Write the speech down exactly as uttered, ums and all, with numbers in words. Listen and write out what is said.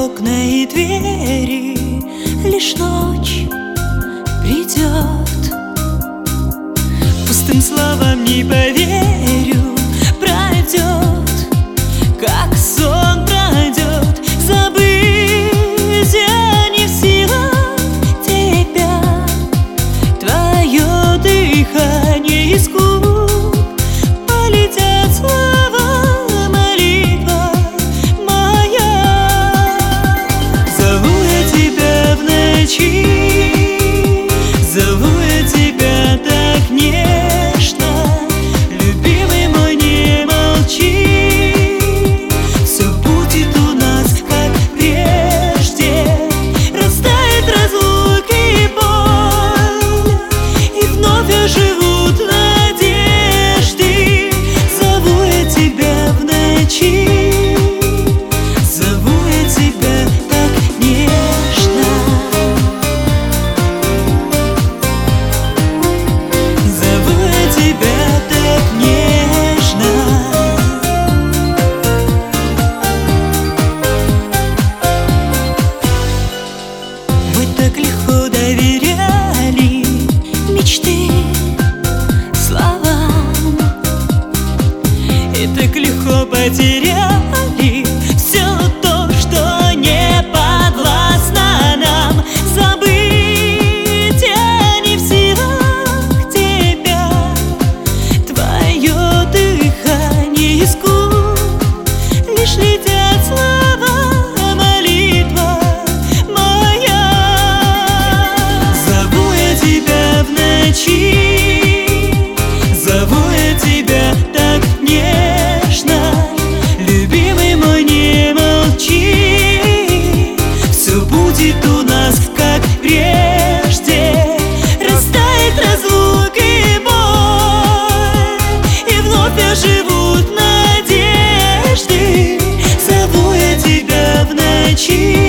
окна и двери, лишь ночь придет. Пустым словам не поверю, пройдет, как сон пройдет. Забыть я не в силах тебя, твое дыхание из губ полетят слова, молитва моя. Зову я тебя в ночи, зову я тебя так нежно, любимый мой, не молчи. Все будет у нас как прежде, растает разлука и боль, и вновь оживут надежды. Зову я тебя в ночи, зову я тебя так нежно, зову я тебя так нежно. Мы так легко доверяли мечты словам, и так легко потеряли все то, что не подвластно нам. Забыть я не в силах тебя, твое дыхание из губ лишь летят слова, молитва моя. Зову я тебя в ночи, зову я тебя так нежно, любимый мой, не молчи. Все будет у нас как прежде, растает разлука и боль, и вновь оживут надежды. Зову я тебя в ночи,